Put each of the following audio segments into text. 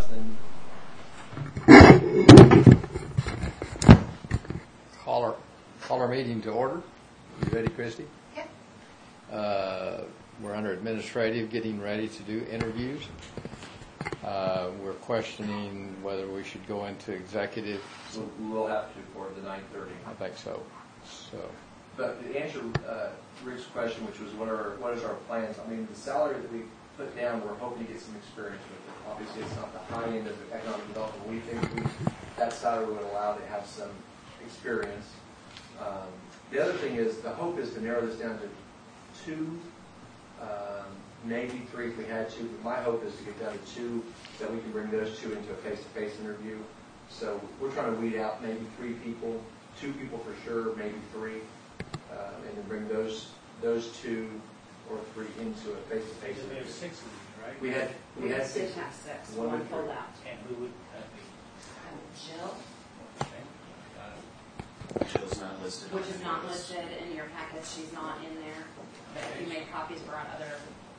then Call our meeting to order. You ready, Christy? Yep. We're under administrative, getting ready to do interviews. We're questioning whether we should go into executive. we will have to for the 9:30. I think so. But to answer Rick's question, which was what is our plans? I mean, the salary that we put down, we're hoping to get some experience with it. Obviously, it's not the high end of the economic development. We think that salary would allow to have some experience. The other thing is, the hope is to narrow this down to 2, maybe 3 if we had to. But my hope is to get down to 2, so that we can bring those 2 into a face-to-face interview. So we're trying to weed out maybe 3 people, 2 people for sure, maybe 3, and then bring those 2 or 3 into a face-to-face We interview. have 6 of these, right? We had 6. Have 6. One One and pulled three. out. And who would that be? Jill, Okay. Jill's not listed. which is not listed in your package. She's not in there. But if you made copies, we're on other.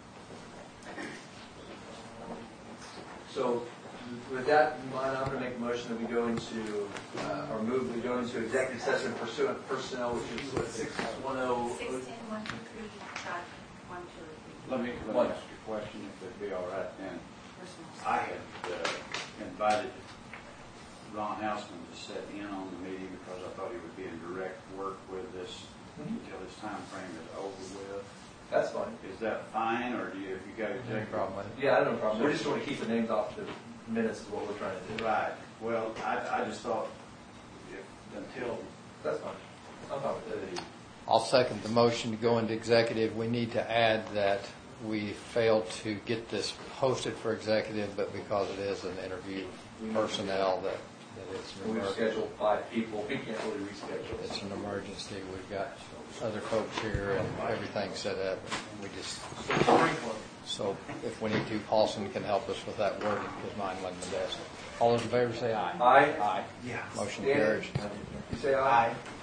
So with that in mind, I'm going to make a motion that we go into, we go into executive session pursuant to personnel, which is what, 610. 16, 1, 2, 3, 1, 2, 3. Let me ask you a question, if it'd be all right then. I had invited Ron Houseman to sit in on the meeting because I thought he would be in direct work with this until his time frame is over with. That's fine. Is that fine, or do you, if you got to No take problem with it. Yeah, I have no problem. We just want to keep the names off the minutes is what we're trying to do. Right. Well, I just thought until That's fine. I'm fine with that. I'll second the motion to go into executive. We need to add that we failed to get this posted for executive, but because it is an interview personnel, that it's an We've emergency. scheduled 5 people. We can't really reschedule. It's an emergency. We've got other folks here and everything set up. We just, so if we need to, Paulson can help us with that wording because mine wasn't the best. All those in favor say aye. Aye. Aye. yeah. Motion Dan? carries. You say aye?